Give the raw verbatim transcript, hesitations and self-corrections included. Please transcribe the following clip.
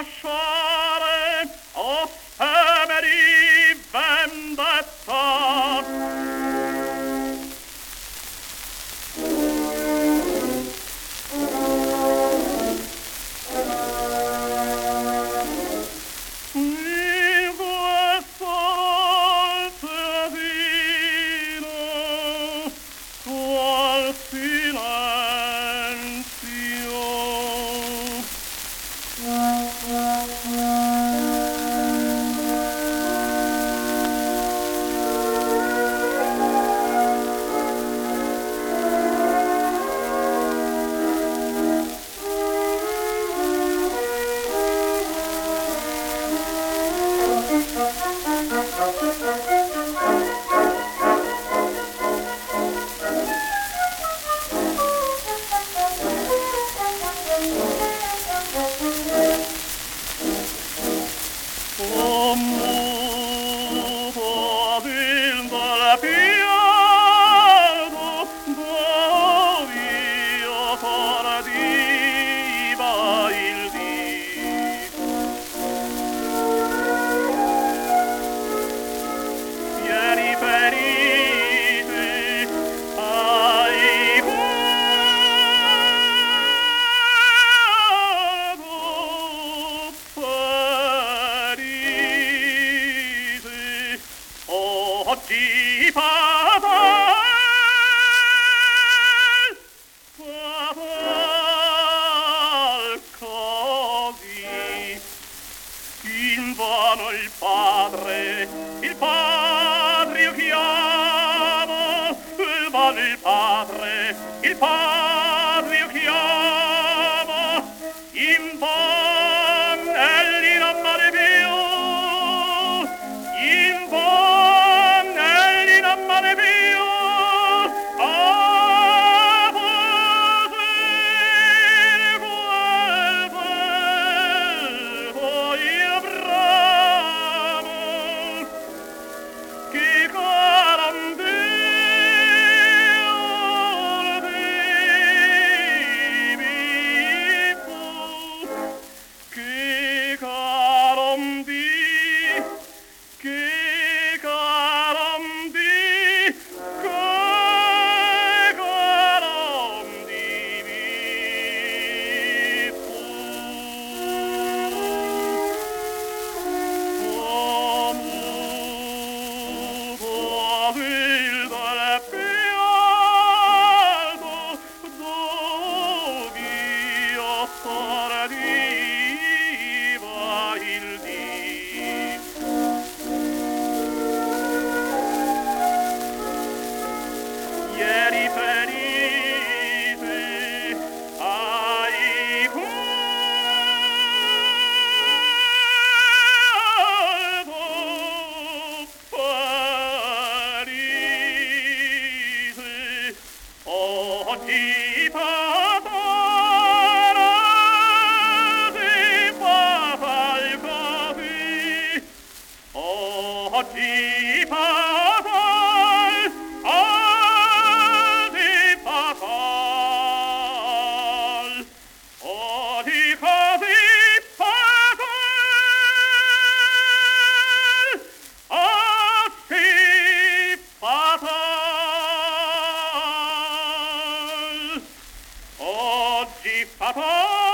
lasciare o temeri vendetta. In questo altesino qual silenzio oggi fatal, fatal così. Invano il padre, il padre io chiamo, invano il padre, il padre io chiamo, invano egli non m'ha più, invano oggi fatal, oggi fatal così, oggi fatal, oggi fatal, oggi così fatal, oggi fatal. Oggi fatal.